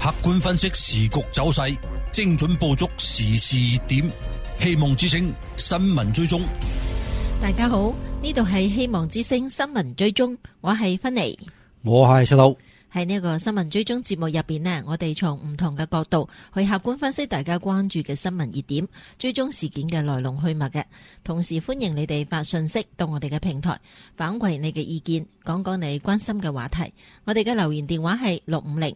客觀分析時局走勢，精準捕捉時事熱點。希望之聲新聞追蹤。 大家好，呢度係希望之聲新聞追蹤，我係芬妮， 我係細佬。 喺呢個新聞追蹤節目入邊呢，我哋從唔同嘅角度去客觀分析大家關注嘅新聞熱點，追蹤事件嘅來龍去脈嘅。同時歡迎你哋發信息到我哋嘅平台，反饋你嘅意見，講講你關心嘅話題。我哋嘅留言電話係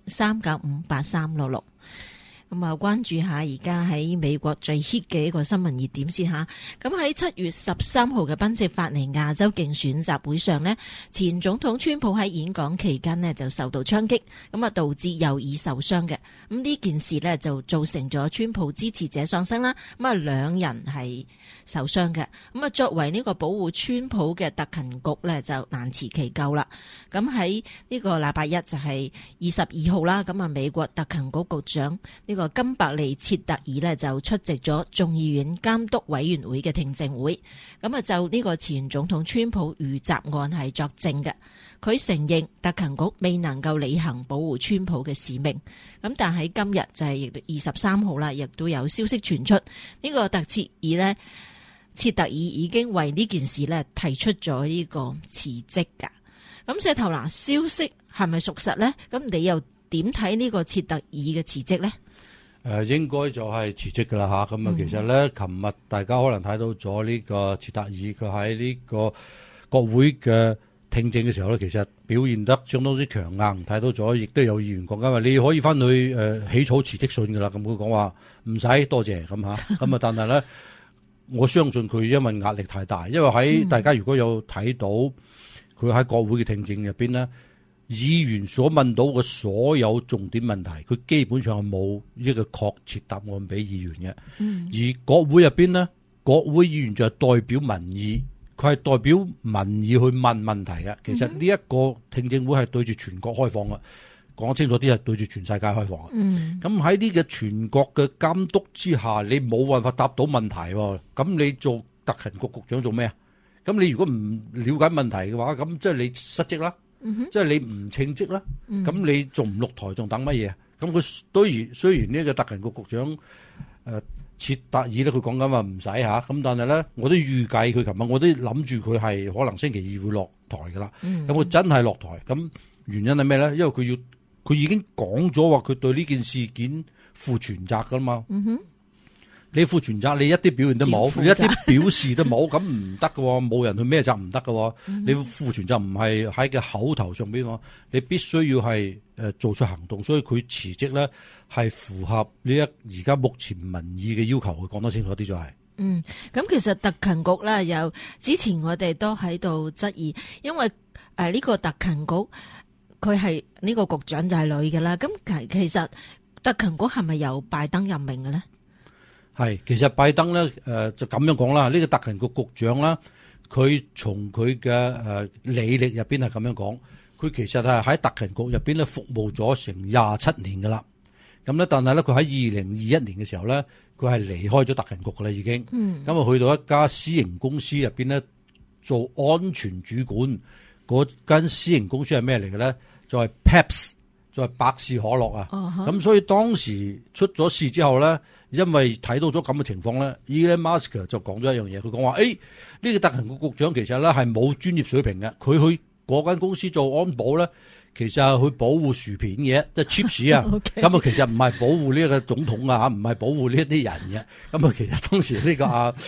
650-395-8366。咁啊，關注下而家喺美國最 hit 嘅一個新聞熱點先吓。咁喺7月13號嘅賓夕法尼亞州競選集會上呢，前總統川普喺演講期間呢就受到槍擊，咁啊導致右耳受傷嘅。咁呢件事呢就造成咗川普支持者喪生啦。咁啊兩人係受傷嘅。咁啊作為呢個保護川普嘅特勤局呢就難辭其咎啦。咁喺呢個禮拜一就係22號啦。咁啊美國特勤局局長呢個金伯利切特爾呢就出席咗眾議院監督委員會嘅聽證會，咁啊就呢個前總統川普遇襲案係作證嘅。佢承認特勤局未能夠履行保護川普嘅使命，咁但係今日就係23號啦，亦都有消息傳出呢個切特爾已經為呢件事呢提出咗呢個辭職噶。咁石頭嗱，消息係咪屬實呢？咁你又點睇呢個切特爾嘅辭職呢？ 應該就係辭職噶啦吓，咁啊，其實咧，琴日大家可能睇到咗呢個切特爾佢喺呢個國會嘅聽證嘅時候咧，其實表現得相當之強硬，睇到咗，亦都有議員講緊話，你可以翻去起草辭職信噶啦，咁佢講話唔使多謝咁吓，咁啊，但係咧，我相信佢因為壓力太大，因為喺大家如果有睇到佢喺國會嘅聽證入邊咧。議員所問到嘅所有重點問題，佢基本上係冇一個確切答案俾議員嘅。而國會入邊呢，國會議員就係代表民意，佢係代表民意去問問題嘅。其實呢一個聽證會係對住全國開放嘅，講清楚啲係對住全世界開放嘅。咁喺呢個全國嘅監督之下，你冇辦法答到問題喎。咁你做特勤局局長做咩啊？咁你如果唔了解問題嘅話，咁即係你失職啦。即係你唔稱職啦，咁你仲唔落台，仲等乜嘢？咁佢雖然呢個特勤局局長切特爾咧，佢講緊話唔使吓，咁但係咧，我都預計佢琴日我都諗住佢係可能星期二會落台噶啦。咁佢真係落台，咁原因係咩咧？因為佢已經講咗話，佢對呢件事件負全責噶嘛。你負全責，你一啲表現都冇，你一啲表示都冇，咁唔得噶，冇人去孭責唔得噶。你負全責唔係喺個口頭上邊，你必須要係做出行動。所以佢辭職咧係符合呢而家目前民意嘅要求。佢講得清楚啲就係。 咁其實特勤局咧，有之前我哋都喺度質疑，因為呢個特勤局佢係呢個局長就係女嘅啦。咁其實特勤局係咪由拜登任命嘅咧？ 係，其實拜登咧，就咁樣講啦。呢個特勤局局長啦，佢從佢嘅履歷入邊係咁樣講，佢其實係喺特勤局入邊咧服務咗成27年噶啦。咁咧，但係咧佢喺2021年嘅時候咧，佢係離開咗特勤局噶啦已經。咁啊去到一家私營公司入邊咧做安全主管。嗰間私營公司係咩嚟嘅咧？就係 Pepsi， 就係百事可樂啊。咁所以當時出咗事之後咧。因為睇到咗咁嘅情況咧 Elon Musk 就講咗一樣嘢，佢講話呢個特勤局局長其實咧係冇專業水平嘅，佢去嗰間公司做安保咧，其實係去保護薯片嘅，即係 chips 啊，咁啊其實唔係保護呢一個總統啊，唔係保護呢一啲人嘅，咁啊其實當時呢個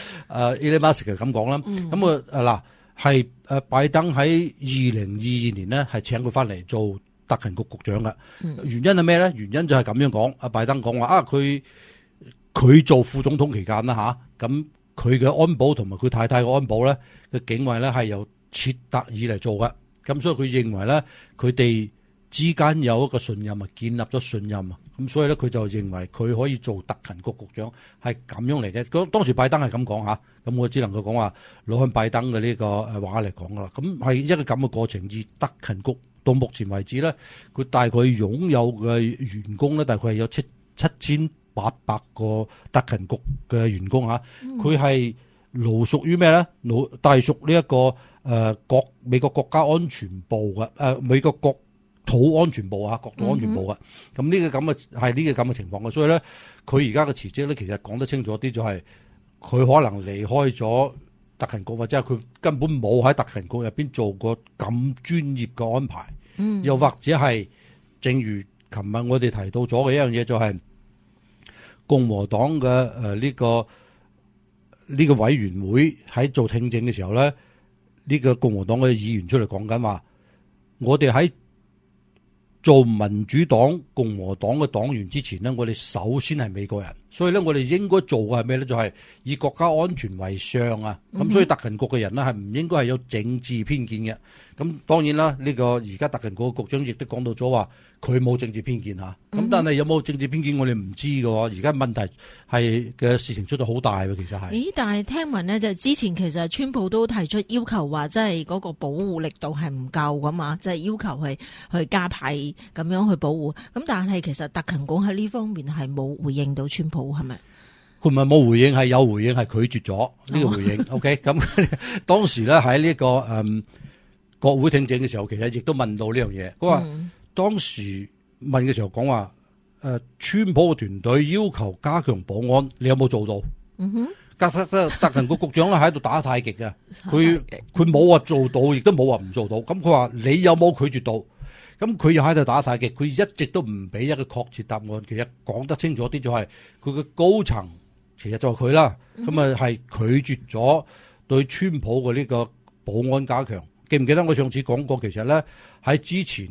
Elon Musk 就咁講啦，咁嗱係拜登喺2022年咧係請佢翻嚟做特勤局局長嘅，原因係咩咧？原因就係咁樣講，拜登講話佢做副總統期間啦吓，咁佢嘅安保同埋佢太太嘅安保咧嘅警衛咧係由切特爾嚟做嘅，咁所以佢認為咧佢哋之間有一個信任啊，建立咗信任啊，咁所以咧佢就認為佢可以做特勤局局長係咁樣嚟嘅。當時拜登係咁講吓，咁我只能夠講話攞向拜登嘅呢個話嚟講噶啦，咁係一個咁嘅過程。而特勤局到目前為止咧，佢大概擁有嘅員工咧，大概係有7800個特勤局嘅員工吓，佢係隸屬於咩咧？隸屬呢一個美國國家安全部嘅美國國土安全部啊，國土安全部嘅。咁呢個咁嘅係呢個咁嘅情況嘅，所以咧佢而家嘅辭職咧，其實講得清楚啲就係佢可能離開咗特勤局，或者係佢根本冇喺特勤局入邊做過咁專業嘅安排。又或者係正如琴日我哋提到咗嘅一樣嘢，就係共和黨嘅呢個委員會喺做聽證嘅時候咧，呢個共和黨嘅議員出嚟講緊話，我哋喺做民主黨、共和黨嘅黨員之前呢，我哋首先係美國人，所以咧我哋應該做嘅係咩咧？就係以國家安全為上啊！咁所以特勤局嘅人呢，係唔應該係有政治偏見嘅。咁當然啦，呢個而家特勤局嘅局長亦都講到咗話，佢冇政治偏見嚇。咁但係有冇政治偏見，我哋唔知嘅喎。而家問題係嘅事情出到好大喎，其實係。 咦？但係聽聞呢，就之前其實川普都提出要求話，即係嗰個保護力度係唔夠噶嘛，即係要求去加派咁樣去保護。咁但係其實特勤局喺呢方面係冇回應到川普，係咪？ 佢唔係冇回應，係有回應，係拒絕咗呢個回應。OK， 咁當時咧喺呢個國會聽證嘅時候，其實亦都問到呢樣嘢。佢話當時問嘅時候講話，川普嘅團隊要求加強保安，你有冇做到？特勤局局長咧喺度打太極嘅，佢冇話做到，亦都冇話唔做到。咁佢話你有冇拒絕到？咁佢又喺度打太極，佢一直都唔俾一個確切答案。其實講得清楚啲就係佢嘅高層，其實就係佢啦。咁啊係拒絕咗對川普嘅呢個保安加強。記唔記得我上次講過？其實咧喺之前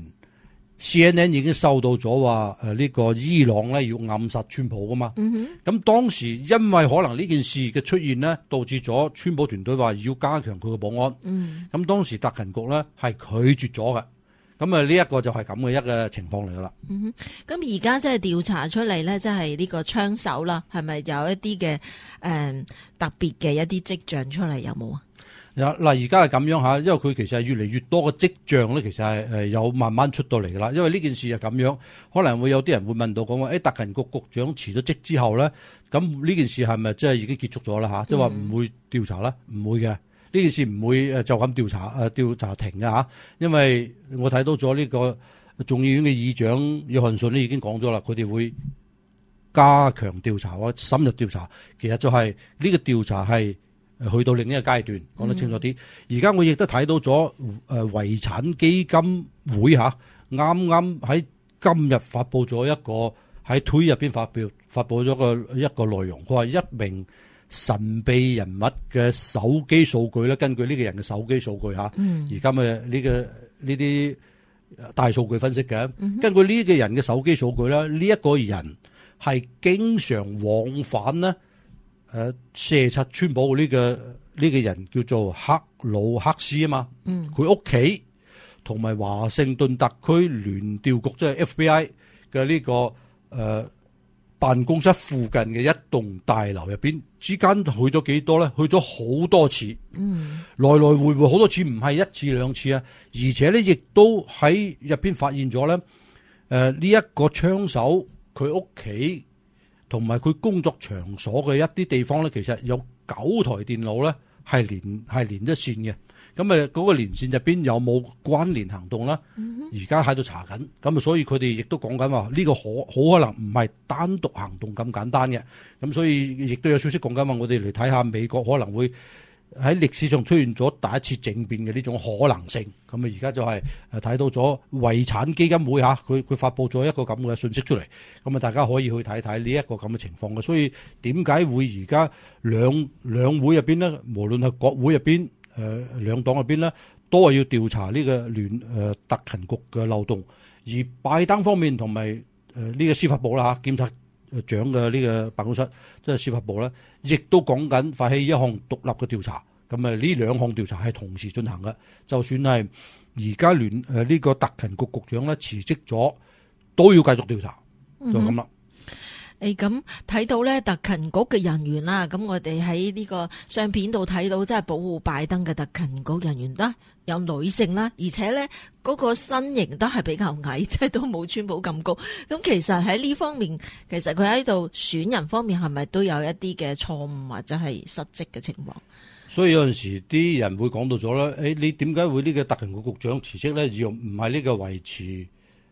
CNN 已經收到咗話呢個伊朗咧要暗殺川普噶嘛。咁當時因為可能呢件事嘅出現呢，導致咗川普團隊話要加強佢嘅保安。咁當時特勤局咧係拒絕咗嘅。咁啊呢一個就係咁嘅一個情況嚟噶啦。 咁而家即係調查出嚟咧，即係呢個槍手啦，係咪有一啲嘅特別嘅一啲跡象出嚟？有冇啊？ 嗱，而家係咁樣嚇，因為佢其實係越嚟越多嘅跡象咧，其實係有慢慢出到嚟噶啦。因為呢件事係咁樣，可能會有啲人會問到講話，特勤局局長辭咗職之後咧，咁呢件事係咪即係已經結束咗啦嚇？即係話唔會調查啦，唔會嘅。呢件事唔會就咁調查停嘅嚇，因為我睇到咗呢個眾議院嘅議長約翰遜咧已經講咗啦，佢哋會加強調查或深入調查。其實就係呢個調查係去到另一個階段，講得清楚啲。而家我亦都睇到咗遺產基金會嚇，啱啱喺今日發布咗一個喺推入邊發布咗一個內容，佢話一名神秘人物嘅手機數據咧，根據呢個人嘅手機數據嚇，而家咪呢啲大數據分析嘅，根據呢個人嘅手機數據咧，呢一個人係經常往返呢射殺川普呢個人叫做克魯克斯啊嘛，佢屋企同埋華盛頓特區聯調局即係 FBI 嘅呢個辦公室附近嘅一棟大樓入邊之間去咗幾多咧？去咗好多次，來來回回好多次，唔係一次兩次啊！而且咧，亦都喺入邊發現咗咧，呢一個槍手佢屋企同埋佢工作場所嘅一啲地方咧，其實有9台電腦咧係連一線嘅。咁嗰個連線入邊有冇關聯行動啦？而家喺度查緊，咁所以佢哋亦都講緊話呢個好可能唔係單獨行動咁簡單嘅。咁所以亦都有消息講緊話，我哋嚟睇下美國可能會喺歷史上出現咗第一次政變嘅呢種可能性。咁啊，而家就係睇到咗遺產基金會嚇，佢發布咗一個咁嘅信息出嚟。咁啊，大家可以去睇睇呢一個咁嘅情況嘅。所以點解會而家兩會入邊呢？無論係國會入邊。兩黨入邊呢都係要調查呢個特勤局嘅漏洞，而拜登方面同埋呢個司法部啦嚇，檢察長嘅呢個辦公室即係司法部咧，亦都講緊發起一項獨立嘅調查。咁啊，呢兩項調查係同時進行嘅，就算係而家呢個特勤局局長咧辭職咗，都要繼續調查，就咁啦。 咁睇到咧特勤局嘅人員啦，咁我哋喺呢個相片度睇到，即係保護拜登嘅特勤局人員啦，有女性啦，而且咧嗰個身形都係比較矮，即係都冇川普咁高。咁其實喺呢方面，其實佢喺度選人方面係咪都有一啲嘅錯誤或者係失職嘅情況？ 所以有陣時啲人會講到咗咧，你點解會呢個特勤局局長辭職咧？而唔係呢個維持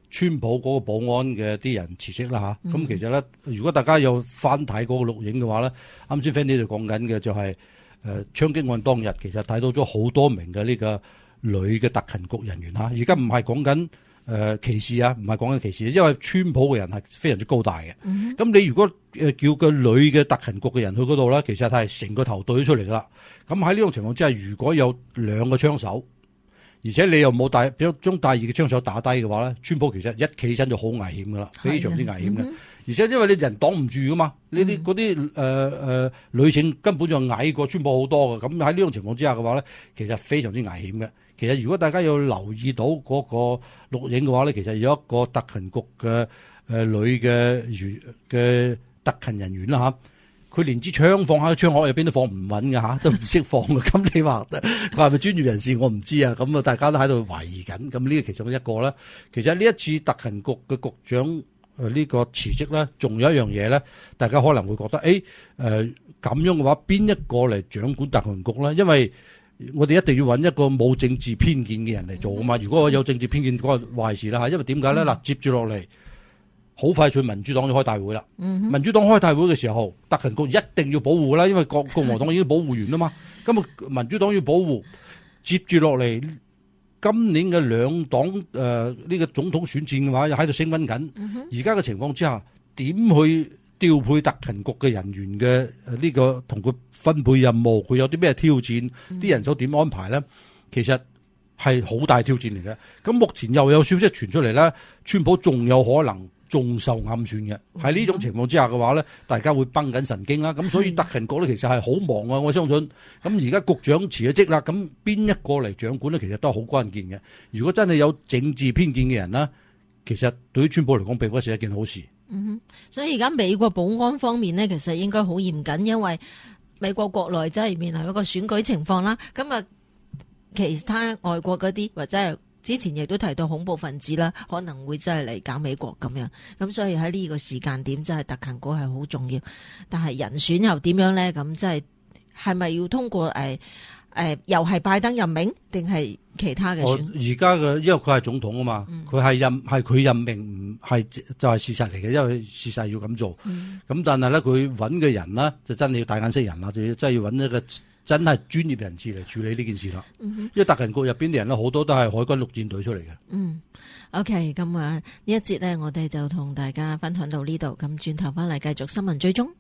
川普嗰個保安嘅啲人辭職啦嚇。咁其實咧，如果大家有翻睇嗰個錄影嘅話咧，啱先 Fanny 就講緊嘅就係槍擊案當日，其實睇到咗好多名嘅呢個女嘅特勤局人員嚇。而家唔係講緊歧視啊，唔係講緊歧視，因為川普嘅人係非常之高大嘅。咁你如果叫個女嘅特勤局嘅人去嗰度咧，其實係成個頭對咗出嚟噶啦。咁喺呢種情況之下，如果有兩個槍手，而且你又冇將第二嘅槍手打低嘅話咧，川普其實一企起身就好危險噶啦，非常之危險嘅。而且因為你人擋唔住噶嘛，呢啲嗰啲女性根本就矮過川普好多嘅。咁喺呢種情況之下嘅話咧，其實非常之危險嘅。其實如果大家有留意到嗰個錄影嘅話咧，其實有一個特勤局嘅女嘅特勤人員啦嚇。佢連支槍放喺槍殼入邊都放唔穩嘅嚇，都唔識放嘅。咁你話佢係咪專業人士？我唔知啊。咁啊，大家都喺度懷疑緊。咁呢個其中一個啦。其實呢一次特勤局嘅局長呢個辭職咧，仲有一樣嘢咧，大家可能會覺得咁樣嘅話，邊一個嚟掌管特勤局咧？因為我哋一定要揾一個冇政治偏見嘅人嚟做啊嘛。如果我有政治偏見，嗰個壞事啦嚇。因為點解咧？嗱，接住落嚟。好快脆民主黨就開大會啦。民主黨開大會嘅時候，特勤局一定要保護啦，因為共和黨已經保護完啦嘛。咁啊，民主黨要保護，接住落嚟今年嘅兩黨呢個總統選戰嘅話，又喺度升溫緊。而家嘅情況之下，點去調配特勤局嘅人員嘅呢個同佢分配任務，佢有啲咩挑戰，啲人手點安排咧？其實係好大挑戰嚟嘅。咁目前又有消息傳出嚟咧，川普仲有可能仲受暗算嘅。喺呢種情況之下嘅話咧，大家會繃緊神經啦。咁所以特勤局咧其實係好忙啊，我相信。咁而家局長辭咗職啦，咁邊一個嚟掌管咧，其實都係好關鍵嘅。如果真係有政治偏見嘅人啦，其實對於川普嚟講並不是一件好事。 所以而家美國保安方面呢，其實應該好嚴謹，因為美國國內真係面臨一個選舉情況啦。咁啊，其他外國嗰啲或者係之前亦都提到恐怖分子啦，可能會真係嚟搞美國咁樣。咁所以喺呢個時間點，真係特勤局係好重要。但係人選又點樣咧？咁真係咪要通過又係拜登任命，定係其他嘅選？ 而家嘅因為佢係總統啊嘛，佢係佢任命，唔係就係事實嚟嘅，因為事實要咁做。咁但係咧，佢揾嘅人呢，就真係要帶眼識人啦，就真係要揾一個真係專業人士嚟處理呢件事啦。因為特勤局入邊啲人咧，好多都係海軍陸戰隊出嚟嘅。 OK， 咁呢一節呢，我哋就同大家分享到呢度。咁轉頭翻嚟繼續新聞追蹤。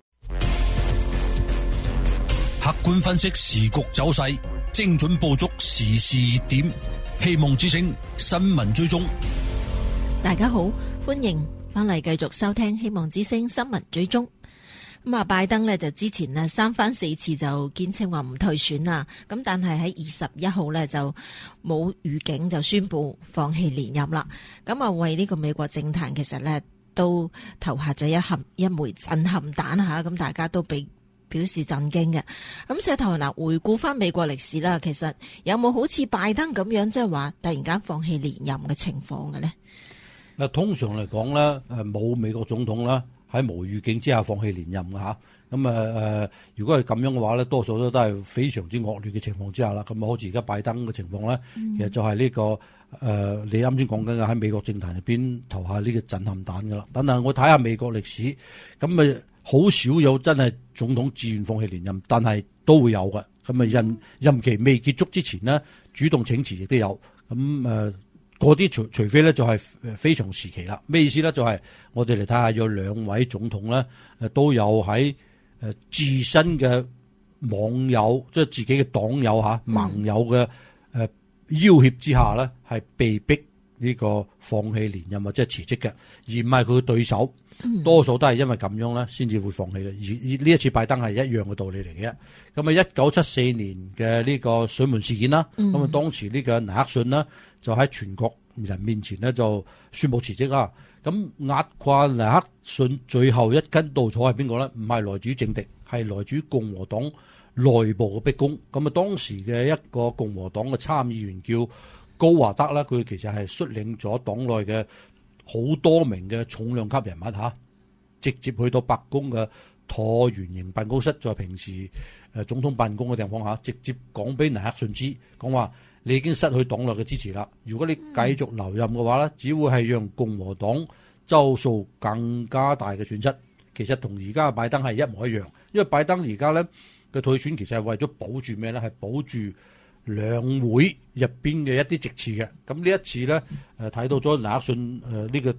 客觀分析時局走勢，精準捕捉時事熱點，希望之聲新聞追蹤。 大家好，歡迎翻嚟繼續收聽希望之聲新聞追蹤。咁啊，拜登呢就之前呢三番四次就堅稱話唔退選啦，咁但係喺21號呢就冇預警就宣布放棄連任啦。咁啊，為呢個美國政壇其實呢都投下咗一枚震撼彈吓，咁大家都表示震驚嘅。咁石頭嗱，回顧翻美國歷史啦，其實有冇好似拜登咁樣即係話突然間放棄連任嘅情況嘅呢？ 嗱，通常嚟講咧，冇美國總統啦喺無預警之下放棄連任嘅吓。咁如果係咁樣嘅話咧，多數都係非常之惡劣嘅情況之下啦。咁好似而家拜登嘅情況咧，其實就係呢個你啱先講緊嘅喺美國政壇入邊投下呢個震撼彈噶啦。等等，我睇下美國歷史，咁好少有真係總統自願放棄連任，但係都會有嘅。咁任期未結束之前呢，主動請辭亦都有。咁嗰啲除非咧就係非常時期啦。咩意思咧？就係我哋嚟睇下，有兩位總統咧都有喺自身嘅網友，即係自己嘅黨友嚇盟友嘅要挾之下咧，係被逼呢個放棄連任或者係辭職嘅，而唔係佢嘅對手。多數都係因為咁樣咧，先至會放棄嘅。而呢一次拜登係一樣嘅道理嚟嘅。咁1974年嘅呢個水門事件啦，咁當時呢個尼克遜呢，就喺全國人面前呢，就宣布辭職啦。咁壓垮尼克遜最後一根稻草係邊個咧？唔係來自政敵，係來自共和黨內部嘅逼宮。咁啊，當時嘅一個共和黨嘅參議員叫高華德啦，佢其實係率領咗黨內嘅好多名嘅重量級人物嚇，直接去到白宮嘅橢圓形辦公室，在平時總統辦公嘅地方下，直接講俾尼克遜知，講話你已經失去黨內嘅支持啦。如果你繼續留任嘅話咧，只會係讓共和黨州數更加大嘅損失。其實同而家嘅拜登係一模一樣，因為拜登而家咧嘅退選其實係為咗保住咩咧？係保住兩會入邊嘅一啲席次嘅。咁呢一次咧睇到咗尼克遜呢個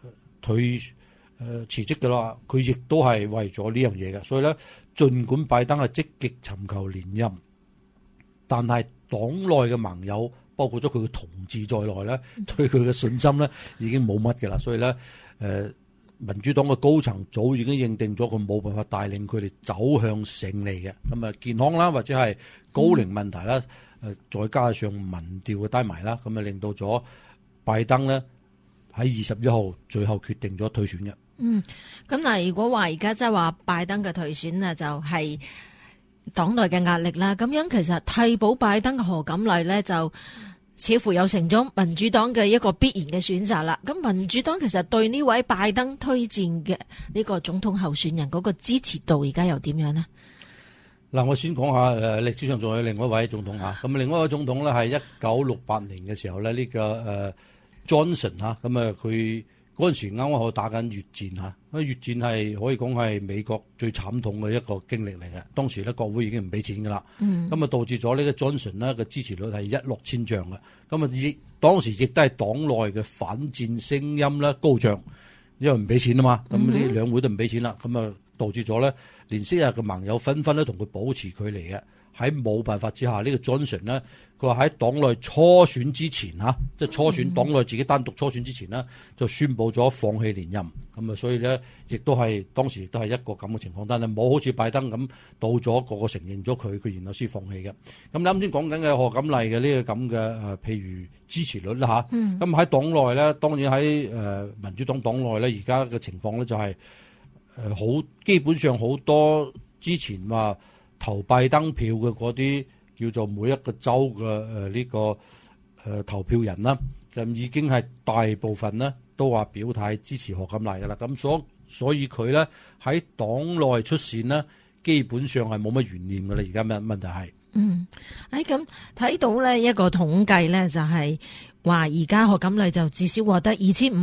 辭職嘅啦，佢亦都係為咗呢樣嘢嘅。所以咧，儘管拜登係積極尋求連任，但係黨內嘅盟友，包括咗佢嘅同志在內咧，對佢嘅信心咧已經冇乜嘅啦。所以咧，民主黨嘅高層早已經認定咗佢冇辦法帶領佢哋走向勝利嘅。咁啊，健康啦，或者係高齡問題啦，再加上民調嘅低迷啦，咁啊令到咗拜登咧喺21號最後決定咗退選嘅。 咁嗱，如果話而家即係話拜登嘅退選啊，就係黨內嘅壓力啦。咁樣其實替補拜登嘅賀錦麗呢，就似乎有成咗民主黨嘅一個必然嘅選擇啦。咁民主黨其實對呢位拜登推薦嘅呢個總統候選人嗰個支持度而家又點樣呢？ 嗱，我先講下歷史上仲有另外一位總統嚇。咁另外一位總統咧係1968年嘅時候咧，呢個Johnson 嚇，咁啊佢嗰陣時啱啱喺度打緊越戰嚇。越戰係可以講係美國最慘痛嘅一個經歷嚟嘅。當時咧國會已經唔俾錢噶啦，咁啊導致咗呢個 Johnson 咧嘅支持率係一落千丈嘅。咁啊當時亦都係黨內嘅反戰聲音咧高漲，因為唔俾錢啊嘛，咁呢兩會都唔俾錢啦，咁啊導致咗咧連昔日嘅盟友紛紛咧同佢保持距離嘅。喺冇辦法之下，呢個 Johnson 咧，佢話喺黨內初選之前嚇，即係初選黨內自己單獨初選之前呢，就宣布咗放棄連任。咁啊，所以咧，亦都係當時亦都係一個咁嘅情況，但係冇好似拜登咁到咗個承認咗佢然後先放棄嘅。咁你啱先講緊嘅賀錦麗嘅呢個咁嘅譬如支持率啦嚇，咁喺黨內咧，當然喺民主黨黨內咧，而家嘅情況咧就係好基本上好多之前話投拜登票嘅嗰啲叫做每一個州嘅呢個投票人啦，咁已經係大部分呢都話表態支持賀錦麗㗎啦。咁所以佢咧喺黨內出線呢，基本上係冇乜懸念㗎啦。而家問題係， 咁睇到呢一個統計咧，就係話而家賀錦麗就至少獲得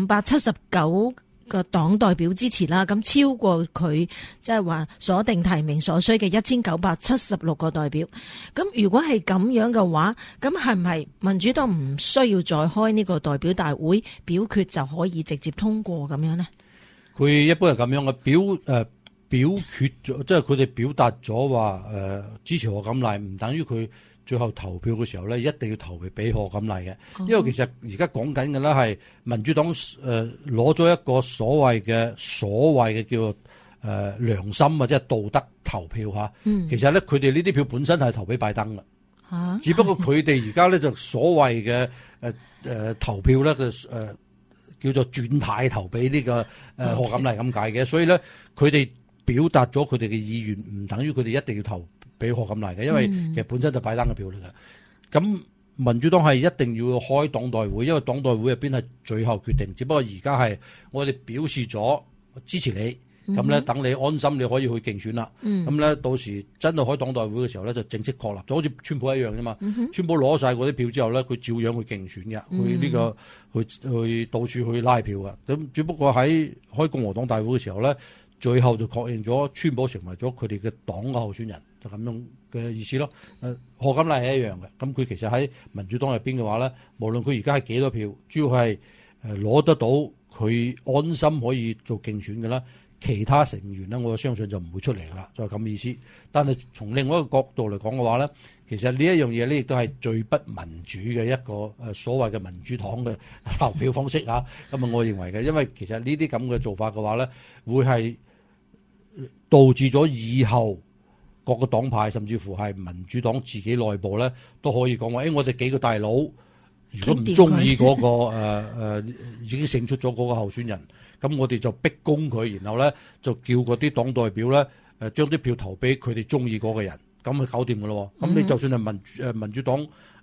2579個黨代表支持啦，咁超過佢即係話鎖定提名所需嘅1976個代表。咁如果係咁樣嘅話，咁係唔係民主黨唔需要再開呢個代表大會表決就可以直接通過咁樣呢？ 佢一般係咁樣嘅表決咗，即係佢哋表達咗話支持賀錦麗，唔等於佢最後投票嘅時候咧，一定要投俾賀錦麗嘅。因為其實而家講緊嘅咧係民主黨攞咗一個所謂嘅叫做良心或者係道德投票嚇。其實咧佢哋呢啲票本身係投俾拜登嘅，只不過佢哋而家咧就所謂嘅投票咧叫做轉態投俾呢個賀錦麗咁解嘅。所以咧佢哋表達咗佢哋嘅意願，唔等於佢哋一定要投俾賀錦麗嘅，因為其實本身就拜登嘅票嚟嘅。咁民主黨係一定要開黨代會，因為黨代會入邊係最後決定。只不過而家係我哋表示咗支持你，咁咧等你安心，你可以去競選啦。咁咧到時真係開黨代會嘅時候咧，就正式確立，就好似川普一樣啫嘛。川普攞晒嗰啲票之後咧，佢照樣去競選嘅，去呢個去到處去拉票嘅。咁只不過喺開共和黨大會嘅時候咧，最後就確認咗川普成為咗佢哋嘅黨嘅候選人，就咁樣嘅意思咯。賀錦麗係一樣嘅，咁佢其實喺民主黨入邊嘅話咧，無論佢而家係幾多票，主要係攞得到佢安心可以做競選嘅啦。其他成員咧，我相信就唔會出嚟噶啦，就係咁意思。但係從另外一個角度嚟講嘅話咧，其實呢一樣嘢咧，亦都係最不民主嘅一個所謂嘅民主黨嘅投票方式啊。咁啊，我認為嘅，因為其實呢啲咁嘅做法嘅話咧，會係導致咗以後各個黨派甚至乎係民主黨自己內部咧，都可以講話，我哋幾個大佬如果唔中意嗰個已經勝出咗嗰個候選人，咁我哋就逼宮佢，然後咧就叫嗰啲黨代表咧將啲票投俾佢哋中意嗰個人，咁就搞掂噶咯。咁你就算係民主黨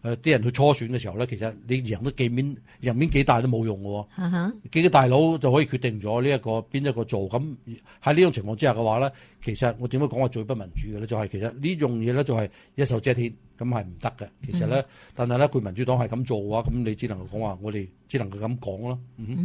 啲人去初選嘅時候咧，其實你贏得贏面幾大都冇用嘅喎。幾個大佬就可以決定咗呢一個邊一個做。咁喺呢種情況之下嘅話咧，其實我點樣講話最不民主嘅咧？就係其實呢樣嘢咧就係一手遮天，咁係唔得嘅。其實咧，但係咧佢民主黨係咁做嘅話，咁你只能夠講話我哋只能夠咁講咯。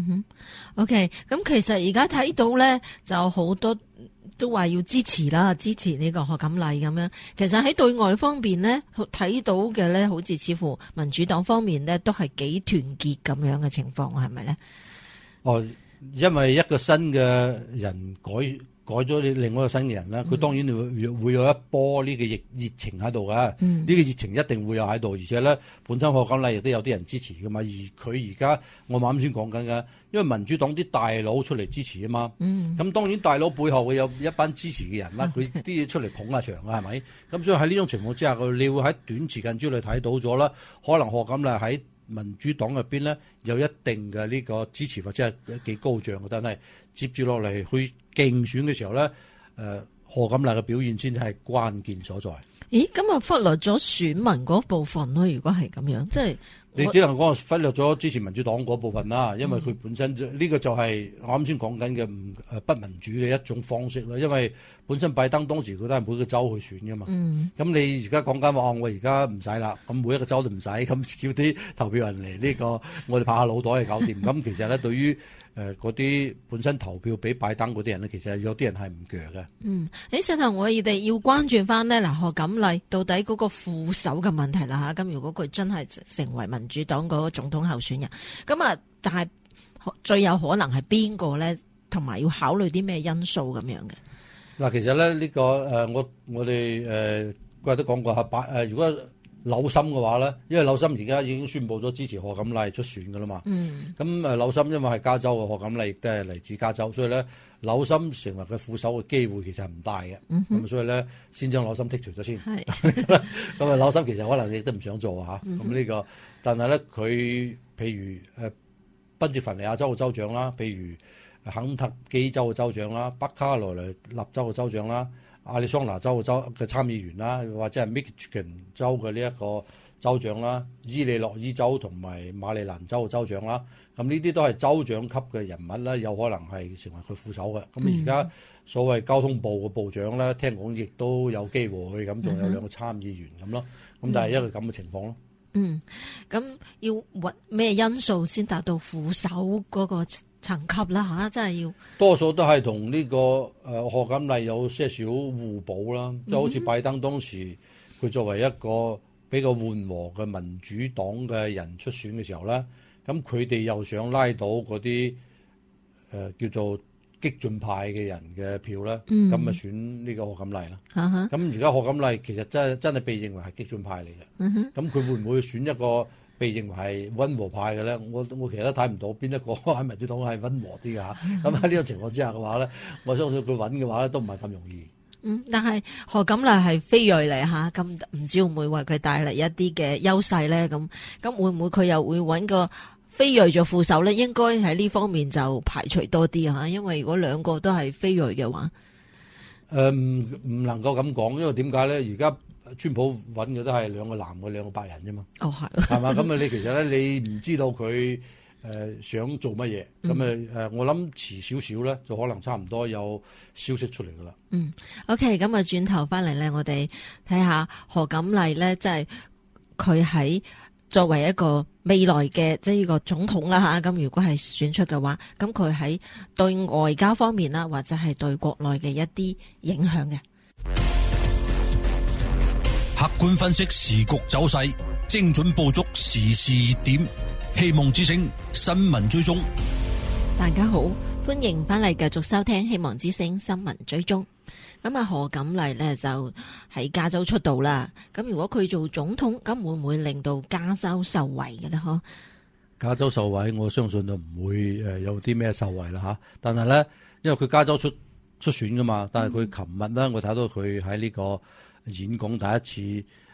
OK， 咁其實而家睇到咧就好多都話要支持啦，支持呢個賀錦麗咁樣。其實喺對外方面咧睇到嘅咧，好似似乎民主黨方面咧都係幾團結咁樣嘅情況，係咪咧？哦， 因為一個新嘅人改咗另外一個新嘅人啦，佢當然會有一波呢個熱情喺度㗎。呢個熱情一定會有喺度，而且咧本身賀錦麗亦都有啲人支持㗎嘛。而佢而家我啱先講緊嘅，因為民主黨啲大佬出嚟支持啊嘛。咁當然大佬背後會有一班支持嘅人啦，佢啲嘢出嚟捧下場啊，係咪？咁所以喺呢種情況之下，你會喺短時間之內睇到咗啦。可能賀錦麗喺民主黨入邊咧有一定嘅呢個支持或者係幾高漲嘅，但係接住落嚟去競選嘅時候咧，賀錦麗嘅表現先係關鍵所在。 咦，咁啊忽略咗選民嗰部分咯？如果係咁樣，即係你只能講忽略咗支持民主黨嗰部分啦，因為佢本身呢個就係我啱先講緊嘅不民主嘅一種方式啦。因為本身拜登當時佢都係每個州去選噶嘛，咁你而家講緊話我而家唔使啦，咁每一個州都唔使，咁叫啲投票人嚟呢個，我哋拍下腦袋就搞掂。咁其實咧，對於嗰啲本身投票俾拜登嗰啲人咧，其實有啲人係唔鋸嘅。 喺石頭我哋要關注翻呢，嗱，賀錦麗到底嗰個副手嘅問題啦嚇。咁如果佢真係成為民主黨嗰個總統候選人，咁啊，但係最有可能係邊個咧？同埋要考慮啲咩因素咁樣嘅？ 嗱，其實咧呢個我哋嗰日都講過嚇，如果紐森嘅話咧，因為紐森而家已經宣布咗支持賀錦麗出選噶啦嘛。咁紐森因為係加州嘅，賀錦麗亦都係嚟自加州，所以咧紐森成為佢副手嘅機會其實係唔大嘅。咁所以咧先將紐森剔除咗先。咁啊紐森其實可能亦都唔想做嚇。咁呢個，但係咧佢譬如賓夕凡尼亞州嘅州長啦，譬如肯塔基州嘅州長啦，北卡羅來納州嘅州長啦，亞利桑那州嘅參議員啦，或者係 Michigan 州嘅呢一個州長啦，伊利諾伊州同埋馬里蘭州嘅州長啦，咁呢啲都係州長級嘅人物啦，有可能係成為佢副手嘅。咁而家所謂交通部嘅部長咧，聽講亦都有機會，咁仲有兩個參議員咁咯。咁但係一個咁嘅情況咯。 咁要揾咩因素先達到副手嗰個層級啦嚇？真係要多數都係同呢個賀錦麗有些少互補啦，即係好似拜登當時佢作為一個比較緩和嘅民主黨嘅人出選嘅時候咧，咁佢哋又想拉到嗰啲叫做激進派嘅人嘅票咧，咁咪選呢個賀錦麗啦。咁而家賀錦麗其實真係被認為係激進派嚟嘅。咁佢會唔會選一個被認為係溫和派嘅咧？我其實都睇唔到邊一個喺民主黨係溫和啲嘅嚇。咁喺呢個情況之下嘅話咧，我相信佢揾嘅話咧都唔係咁容易。 但係賀錦麗係非裔嚟嚇，咁唔知會唔會為佢帶嚟一啲嘅優勢咧？咁會唔會佢又會揾個非裔做副手咧？應該喺呢方面就排除多啲嚇，因為如果兩個都係非裔嘅話， 唔能夠咁講，因為點解咧？而家川普揾嘅都係兩個男嘅兩個白人啫嘛。係嘛？咁啊，你其實咧，你唔知道佢想做乜嘢，咁我諗遲少少咧，就可能差唔多有消息出嚟噶啦。 OK， 咁啊，轉頭翻嚟咧，我哋睇下賀錦麗咧，即係佢喺作為一個未來嘅即係呢個總統啦嚇。咁如果係選出嘅話，咁佢喺對外交方面啦，或者係對國內嘅一啲影響嘅。 客觀分析時局走勢，精準捕捉時事熱點，希望之聲新聞追蹤。 大家好，歡迎翻嚟繼續收聽希望之聲新聞追蹤。咁啊，賀錦麗呢就喺加州出道啦。咁如果佢做總統，咁會唔會令到加州受惠嘅呢？嗬， 加州受惠，我相信就唔會有啲咩受惠啦嚇。但係咧，因為佢加州出選噶嘛，但係佢琴日咧，我睇到佢喺呢個演講第一次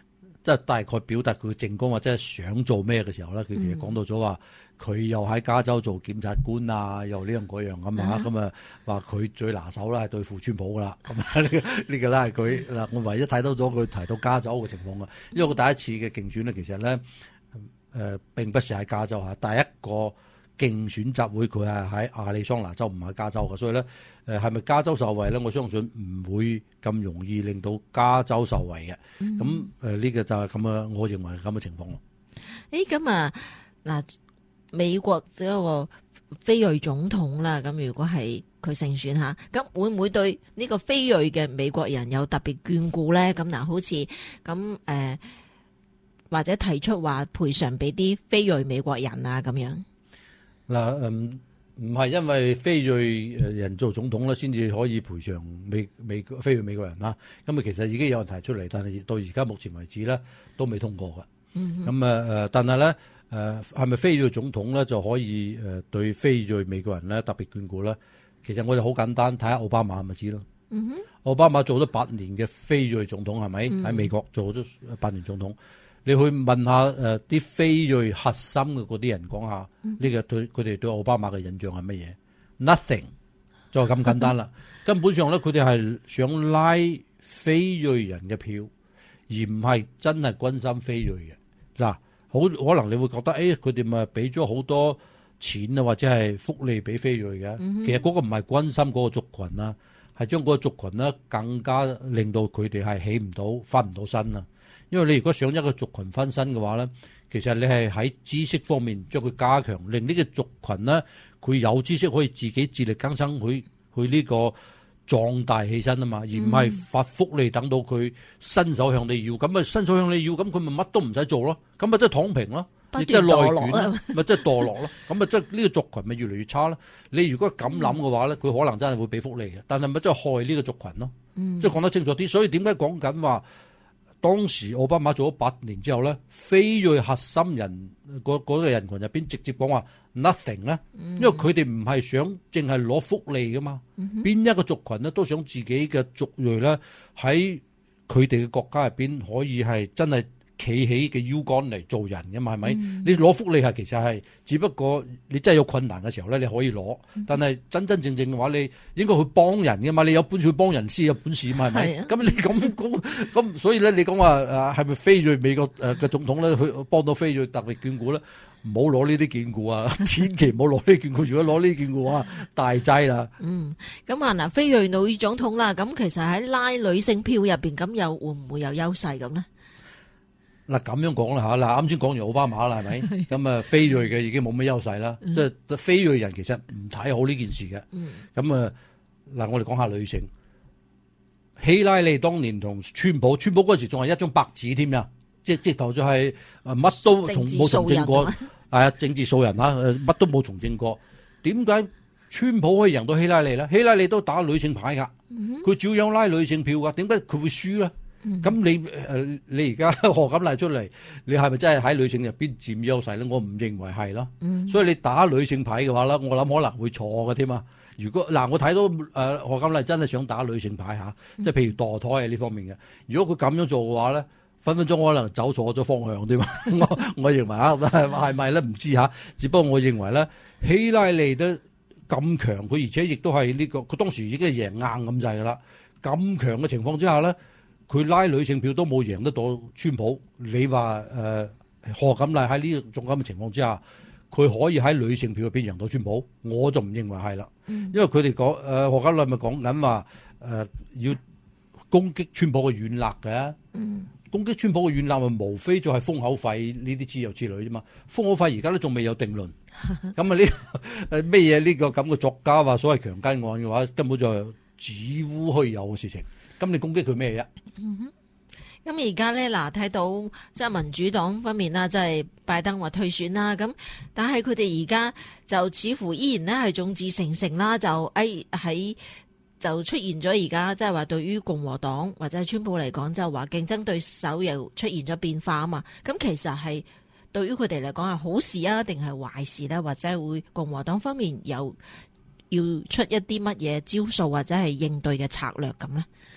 即係大概表達佢嘅政綱或者係想做咩嘅時候咧，佢其實講到咗話，佢又喺加州做檢察官啊，又呢樣嗰樣咁啊，咁啊話佢最拿手啦係對付川普噶啦，咁啊呢個咧係佢嗱，我唯一睇到咗佢提到加州嘅情況啊，因為佢第一次嘅競選咧，其實咧並不是喺加州嚇，第一個競選集會佢係喺亞利桑那州，唔係加州嘅，所以咧係咪加州受惠咧？我相信唔會咁容易令到加州受惠嘅。咁呢個就係咁啊，我認為係咁嘅情況咯。 咁啊嗱，美國嗰個非裔總統啦，咁如果係佢勝選下，咁會唔會對呢個非裔嘅美國人有特別眷顧咧？咁嗱，好似咁或者提出話賠償俾啲非裔美國人啊咁樣。嗱， 唔係因為非裔人做總統咧，先至可以賠償非裔美國人啦。咁啊，其實已經有人提出嚟，但係到而家目前為止咧都未通過嘅。咁但係咧係咪非裔總統咧就可以對非裔美國人咧特別眷顧咧？其實我哋好簡單，睇下奧巴馬咪知咯。奧巴馬做咗8年嘅非裔總統係咪喺美國做咗8年總統？你去問下啲非裔核心嘅嗰啲人講下，呢個對佢哋對奧巴馬嘅印象係乜嘢 ？Nothing， 就咁簡單啦。根本上咧，佢哋係想拉非裔人嘅票，而唔係真係關心非裔嘅。嗱，好可能你會覺得，佢哋咪俾咗好多錢啊，或者係福利俾非裔嘅。其實嗰個唔係關心嗰個族群啦，係將嗰個族群咧更加令到佢哋係起唔到、翻唔到身啊。因為你如果想一個族群翻身嘅話咧，其實你係喺知識方面將佢加強，令呢個族群咧佢有知識可以自己自力更生，去呢個壯大起身啊嘛，而唔係發福利等到佢伸手向你要，咁啊伸手向你要，咁佢咪乜都唔使做咯，咁啊即係躺平咯，亦即係內卷咯，咪即係墮落咯，咁啊即係呢個族群咪越嚟越差咯。你如果咁諗嘅話咧，佢可能真係會俾福利嘅，但係咪即係害呢個族群咯？即係講得清楚啲，所以點解講緊話？當時奧巴馬做咗8年之後咧，非裔核心人嗰個人群入邊直接講話 nothing 咧，因為佢哋唔係想淨係攞福利噶嘛，邊一個族群咧都想自己嘅族裔咧喺佢哋嘅國家入邊可以係真係企起嘅腰桿嚟做人嘅嘛，係咪？你攞福利係其實係只不過你真係有困難嘅時候咧，你可以攞，但係真真正正嘅話，你應該去幫人嘅嘛，你有本事去幫人先有本事嘛，係咪？咁你咁，所以咧，你講話係咪非裔美國嘅總統咧，去幫到非裔特別眷顧咧？唔好攞呢啲眷顧啊！千祈唔好攞呢啲眷顧，如果攞呢啲眷顧啊，大劑啦。 咁啊嗱，非裔女總統啦，咁其實喺拉女性票入邊，咁又會唔會有優勢咁呢？ 嗱咁樣講啦嚇，嗱啱先講完奧巴馬啦，係咪？咁啊，非裔嘅已經冇咩優勢啦，即係非裔人其實唔睇好呢件事嘅。咁啊，嗱我哋講下女性，希拉里當年同川普嗰時仲係一張白紙添呀，即係直頭就係乜都冇從政過，係啊，政治素人啊，乜都冇從政過。點解川普可以贏到希拉里咧？希拉里都打女性牌㗎，佢照樣拉女性票㗎，點解佢會輸咧？咁你而家何錦麗出嚟，你係咪真係喺女性入邊佔優勢咧？我唔認為係咯。所以你打女性牌嘅話咧，我諗可能會錯嘅添啊。如果嗱，我睇到何錦麗真係想打女性牌嚇，即係譬如墮胎啊呢方面嘅。如果佢咁樣做嘅話咧，分分鐘可能走錯咗方向添嘛。我認為啊，係咪咧唔知嚇。只不過我認為咧，希拉里都咁強，佢而且亦都係呢個，佢當時已經係贏硬咁滯噶啦。咁強嘅情況之下咧，佢拉女性票都冇贏得到川普。你話何錦麗喺呢種咁嘅情況之下，佢可以喺女性票入邊贏到川普，我就唔認為係啦。因為佢哋講何錦麗咪講緊話要攻擊川普嘅軟肋嘅。攻擊川普嘅軟肋咪無非就係封口費呢啲之類啫嘛。封口費而家都仲未有定論。咁啊咩嘢呢個咁嘅作家話所謂強姦案嘅話，根本就係子乎虛有嘅事情。咁你攻擊佢咩嘢？ 咁而家咧嗱，睇到即係民主黨方面啦，即係拜登話退選啦，咁但係佢哋而家就似乎依然咧係眾志成城啦，就就出現咗而家即係話對於共和黨或者係川普嚟講，就話競爭對手又出現咗變化啊嘛。咁其實係對於佢哋嚟講係好事啊，定係壞事咧？或者會共和黨方面又要出一啲乜嘢招數或者係應對嘅策略咁咧？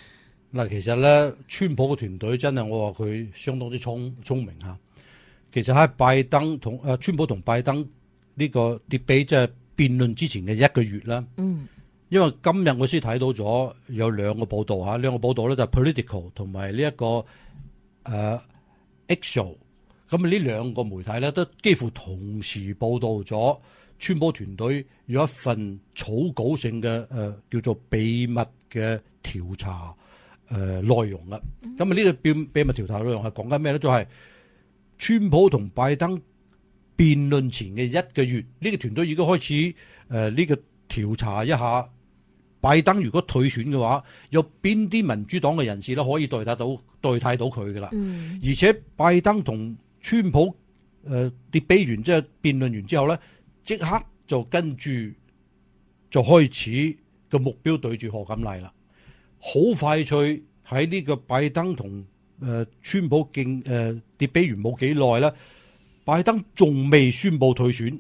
嗱，其實咧，川普嘅團隊真係我話佢相當之聰明嚇。其實喺拜登同川普同拜登呢個 debate 即係辯論之前嘅一個月啦。因為今日我先睇到咗有兩個報道嚇，兩個報道咧就係 Political 同埋呢一個Axios。咁呢兩個媒體咧都幾乎同時報導咗川普團隊有一份草稿性嘅叫做秘密嘅調查內容啦。咁啊呢個秘密調查內容係講緊咩咧？就係川普同拜登辯論前嘅一個月，呢個團隊已經開始呢個調查一下拜登如果退選嘅話，有邊啲民主黨嘅人士咧可以代替到佢噶啦。而且拜登同川普debate完即係辯論完之後咧，即刻就跟住就開始個目標對住賀錦麗啦。好快脆喺呢個拜登同川普debate完冇幾耐咧，拜登仲未宣布退選。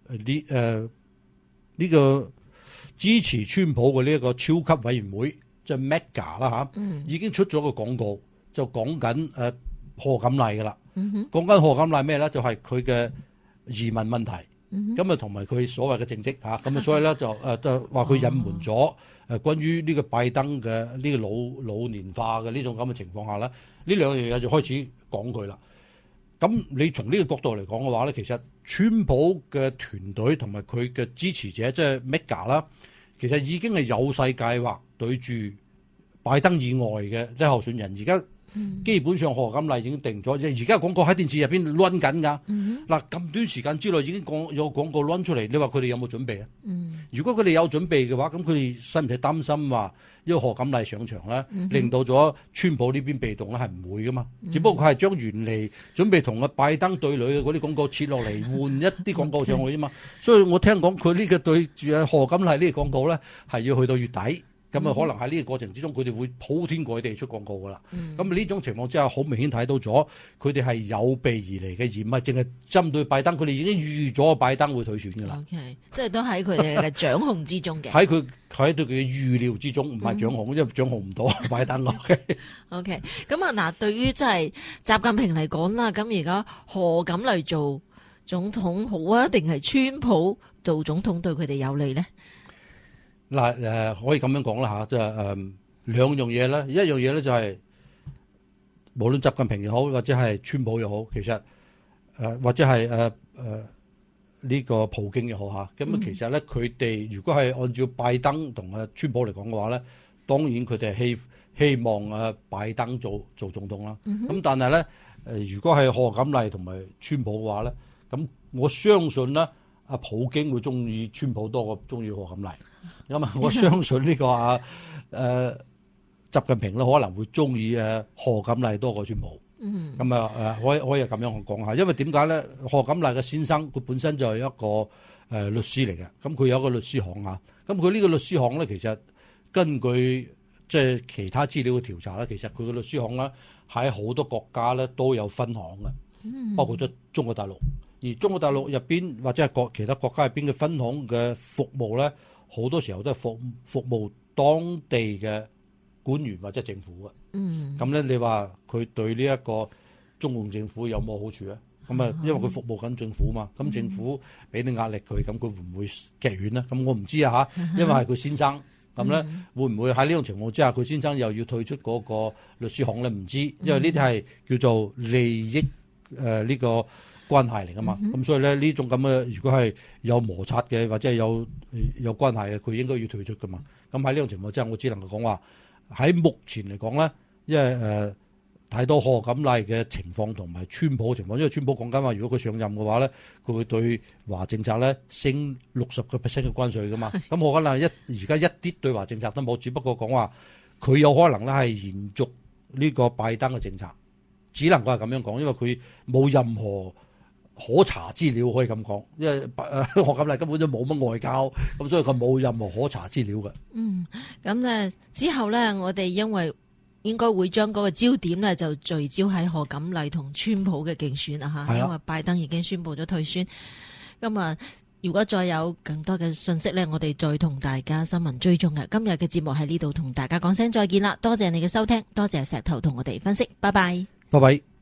呢個支持川普嘅呢一個超級委員會即係 MEGA 啦嚇，已經出咗個廣告，就講緊賀錦麗噶啦。講緊賀錦麗咩咧？就係佢嘅移民問題，咁啊同埋佢所謂嘅政績嚇，咁啊所以咧就話佢隱瞞咗關於呢個拜登嘅呢個老年化嘅呢種咁嘅情況下咧，呢兩樣嘢就開始講佢啦。咁你從呢個角度嚟講嘅話咧，其實川普嘅團隊同埋佢嘅支持者即係 MEGA 啦，其實已經係有勢計劃對住拜登以外嘅啲候選人。而家基本上賀錦麗已經定咗，而家廣告喺電視入邊 run 緊㗎。嗱，咁短時間之內已經有廣告 run 出嚟，你話佢哋有冇準備啊？如果佢哋有準備嘅話，咁佢哋使唔使擔心話因為賀錦麗上場咧，令到咗川普呢邊被動咧？係唔會噶嘛。只不過佢係將原嚟準備同拜登對壘嘅嗰啲廣告切落嚟，換一啲廣告上去啫嘛。所以我聽講佢呢個對住賀錦麗呢個廣告咧，係要去到月底。咁啊，可能喺呢個過程之中，佢哋會鋪天蓋地出廣告噶啦。咁呢種情況之下，好明顯睇到咗，佢哋係有備而嚟嘅，而唔係淨係針對拜登。佢哋已經預咗拜登會退選噶啦。 OK， 即係都喺佢哋嘅掌控之中嘅。 喺對佢嘅預料之中，唔係掌控，因為掌控唔到拜登。 OK， 咁啊嗱，對於即係習近平嚟講啦，咁而家賀錦麗做總統好啊，定係川普做總統對佢哋有利咧？ 嗱可以咁樣講啦嚇，即係兩樣嘢咧。一樣嘢咧就係無論習近平又好，或者係川普又好，其實或者係呢個普京又好嚇。咁其實咧，佢哋如果係按照拜登同川普嚟講嘅話咧，當然佢哋係希望拜登做總統啦。咁但係咧如果係賀錦麗同埋川普嘅話咧，咁我相信咧，阿普京會中意川普多過中意賀錦麗。咁啊，我相信呢個習近平咧可能會中意賀錦麗多過川普。咁啊可以咁樣講下，因為點解咧？賀錦麗嘅先生佢本身就係一個律師嚟嘅，咁佢有一個律師行啊。咁佢呢個律師行咧，其實根據即係其他資料嘅調查咧，其實佢嘅律師行咧喺好多國家咧都有分行嘅，包括咗中國大陸。而中國大陸入邊或者係其他國家入邊嘅分行嘅服務咧，好多時候都係服務當地嘅官員或者政府嘅。咁咧，你話佢對呢一個中共政府有冇好處咧？咁啊，因為佢服務緊政府嘛，咁政府俾啲壓力佢，咁佢會唔會劇軟咧？咁我唔知啊嚇，因為係佢先生。咁咧會唔會喺呢種情況之下，佢先生又要退出嗰個律師行咧？唔知，因為呢啲係叫做利益呢個關係嚟噶嘛。咁所以咧呢種咁嘅，如果係有摩擦嘅或者係有關係嘅，佢應該要退出噶嘛。咁喺呢種情況之下，我只能夠講話喺目前嚟講咧，因為睇到賀錦麗嘅情況同埋川普嘅情況，因為川普講緊話，如果佢上任嘅話咧，佢會對華政策咧升60% 嘅關稅噶嘛。咁賀錦麗而家一啲對華政策都冇，只不過講話佢有可能咧係延續呢個拜登嘅政策，只能夠係咁樣講，因為佢冇任何可查資料可以咁講，因為賀錦麗根本都冇乜外交，咁所以佢冇任何可查資料嘅。 咁咧之後咧，我哋因為應該會將嗰個焦點咧就聚焦喺賀錦麗同川普嘅競選啊嚇，因為拜登已經宣布咗退選。咁啊， 如果再有更多嘅信息呢，我哋再同大家新聞追蹤嘅。今日嘅節目喺呢度同大家講聲再見啦，多謝你嘅收聽，多謝石頭同我哋分析，拜拜。 拜拜。